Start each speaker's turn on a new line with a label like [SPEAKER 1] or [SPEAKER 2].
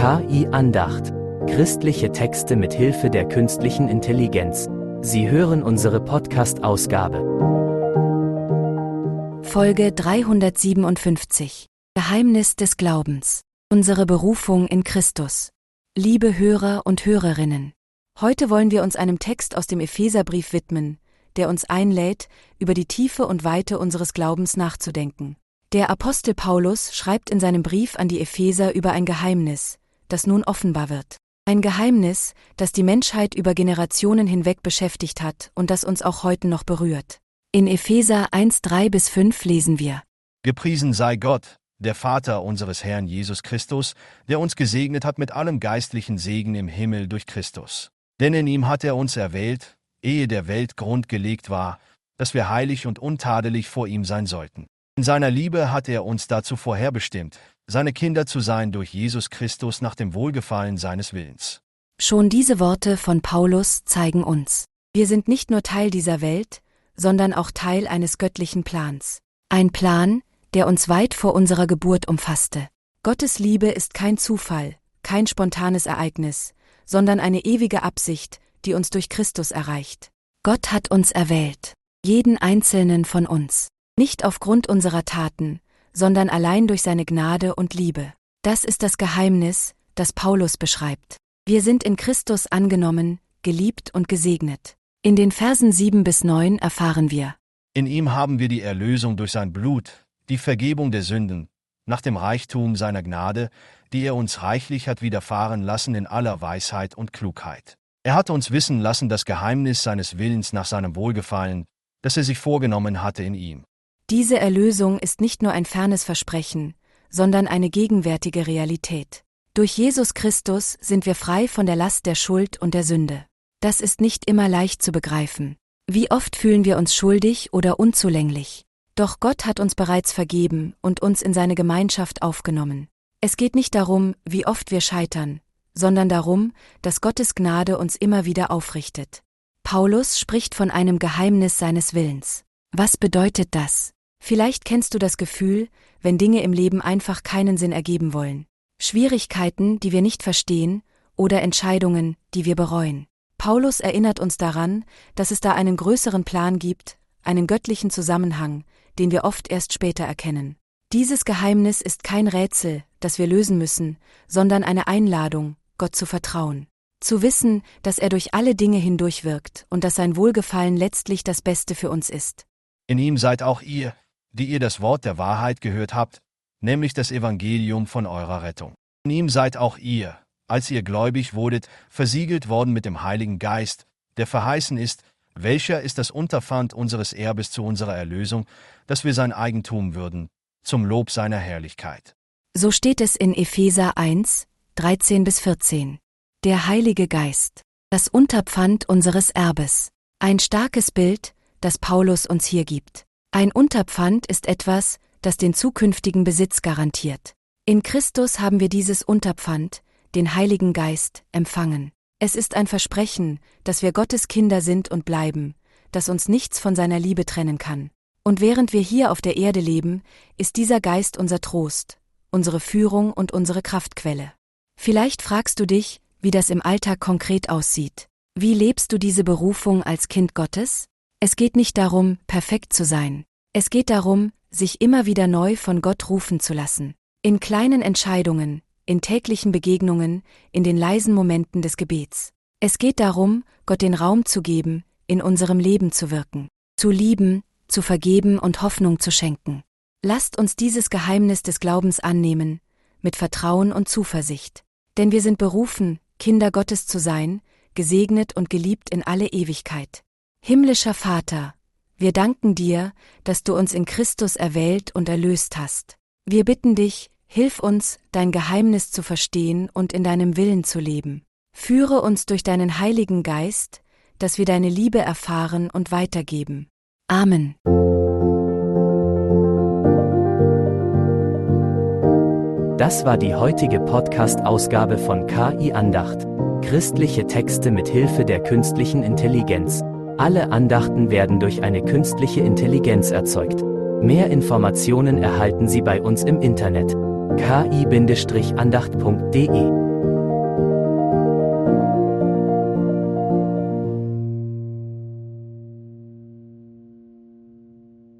[SPEAKER 1] KI Andacht. Christliche Texte mit Hilfe der künstlichen Intelligenz. Sie hören unsere Podcast-Ausgabe.
[SPEAKER 2] Folge 357. Geheimnis des Glaubens. Unsere Berufung in Christus. Liebe Hörer und Hörerinnen. Heute wollen wir uns einem Text aus dem Epheserbrief widmen, der uns einlädt, über die Tiefe und Weite unseres Glaubens nachzudenken. Der Apostel Paulus schreibt in seinem Brief an die Epheser über ein Geheimnis, das nun offenbar wird. Ein Geheimnis, das die Menschheit über Generationen hinweg beschäftigt hat und das uns auch heute noch berührt. In Epheser 1,3-5 lesen wir:
[SPEAKER 3] Gepriesen sei Gott, der Vater unseres Herrn Jesus Christus, der uns gesegnet hat mit allem geistlichen Segen im Himmel durch Christus. Denn in ihm hat er uns erwählt, ehe der Welt Grund gelegt war, dass wir heilig und untadelig vor ihm sein sollten. In seiner Liebe hat er uns dazu vorherbestimmt, seine Kinder zu sein durch Jesus Christus nach dem Wohlgefallen seines Willens.
[SPEAKER 2] Schon diese Worte von Paulus zeigen uns: Wir sind nicht nur Teil dieser Welt, sondern auch Teil eines göttlichen Plans. Ein Plan, der uns weit vor unserer Geburt umfasste. Gottes Liebe ist kein Zufall, kein spontanes Ereignis, sondern eine ewige Absicht, die uns durch Christus erreicht. Gott hat uns erwählt, jeden einzelnen von uns. Nicht aufgrund unserer Taten, sondern allein durch seine Gnade und Liebe. Das ist das Geheimnis, das Paulus beschreibt. Wir sind in Christus angenommen, geliebt und gesegnet. In den Versen 7-9 erfahren wir:
[SPEAKER 3] In ihm haben wir die Erlösung durch sein Blut, die Vergebung der Sünden, nach dem Reichtum seiner Gnade, die er uns reichlich hat widerfahren lassen in aller Weisheit und Klugheit. Er hat uns wissen lassen das Geheimnis seines Willens nach seinem Wohlgefallen, das er sich vorgenommen hatte in ihm.
[SPEAKER 2] Diese Erlösung ist nicht nur ein fernes Versprechen, sondern eine gegenwärtige Realität. Durch Jesus Christus sind wir frei von der Last der Schuld und der Sünde. Das ist nicht immer leicht zu begreifen. Wie oft fühlen wir uns schuldig oder unzulänglich? Doch Gott hat uns bereits vergeben und uns in seine Gemeinschaft aufgenommen. Es geht nicht darum, wie oft wir scheitern, sondern darum, dass Gottes Gnade uns immer wieder aufrichtet. Paulus spricht von einem Geheimnis seines Willens. Was bedeutet das? Vielleicht kennst du das Gefühl, wenn Dinge im Leben einfach keinen Sinn ergeben wollen. Schwierigkeiten, die wir nicht verstehen, oder Entscheidungen, die wir bereuen. Paulus erinnert uns daran, dass es da einen größeren Plan gibt, einen göttlichen Zusammenhang, den wir oft erst später erkennen. Dieses Geheimnis ist kein Rätsel, das wir lösen müssen, sondern eine Einladung, Gott zu vertrauen. Zu wissen, dass er durch alle Dinge hindurch wirkt und dass sein Wohlgefallen letztlich das Beste für uns ist.
[SPEAKER 3] In ihm seid auch ihr, die ihr das Wort der Wahrheit gehört habt, nämlich das Evangelium von eurer Rettung. In ihm seid auch ihr, als ihr gläubig wurdet, versiegelt worden mit dem Heiligen Geist, der verheißen ist, welcher ist das Unterpfand unseres Erbes zu unserer Erlösung, dass wir sein Eigentum würden, zum Lob seiner Herrlichkeit.
[SPEAKER 2] So steht es in Epheser 1, 13-14. Der Heilige Geist, das Unterpfand unseres Erbes. Ein starkes Bild, das Paulus uns hier gibt. Ein Unterpfand ist etwas, das den zukünftigen Besitz garantiert. In Christus haben wir dieses Unterpfand, den Heiligen Geist, empfangen. Es ist ein Versprechen, dass wir Gottes Kinder sind und bleiben, dass uns nichts von seiner Liebe trennen kann. Und während wir hier auf der Erde leben, ist dieser Geist unser Trost, unsere Führung und unsere Kraftquelle. Vielleicht fragst du dich, wie das im Alltag konkret aussieht. Wie lebst du diese Berufung als Kind Gottes? Es geht nicht darum, perfekt zu sein. Es geht darum, sich immer wieder neu von Gott rufen zu lassen. In kleinen Entscheidungen, in täglichen Begegnungen, in den leisen Momenten des Gebets. Es geht darum, Gott den Raum zu geben, in unserem Leben zu wirken, zu lieben, zu vergeben und Hoffnung zu schenken. Lasst uns dieses Geheimnis des Glaubens annehmen, mit Vertrauen und Zuversicht. Denn wir sind berufen, Kinder Gottes zu sein, gesegnet und geliebt in alle Ewigkeit. Himmlischer Vater, wir danken dir, dass du uns in Christus erwählt und erlöst hast. Wir bitten dich, hilf uns, dein Geheimnis zu verstehen und in deinem Willen zu leben. Führe uns durch deinen Heiligen Geist, dass wir deine Liebe erfahren und weitergeben. Amen.
[SPEAKER 1] Das war die heutige Podcast-Ausgabe von KI Andacht. Christliche Texte mit Hilfe der künstlichen Intelligenz. Alle Andachten werden durch eine künstliche Intelligenz erzeugt. Mehr Informationen erhalten Sie bei uns im Internet: ki-andacht.de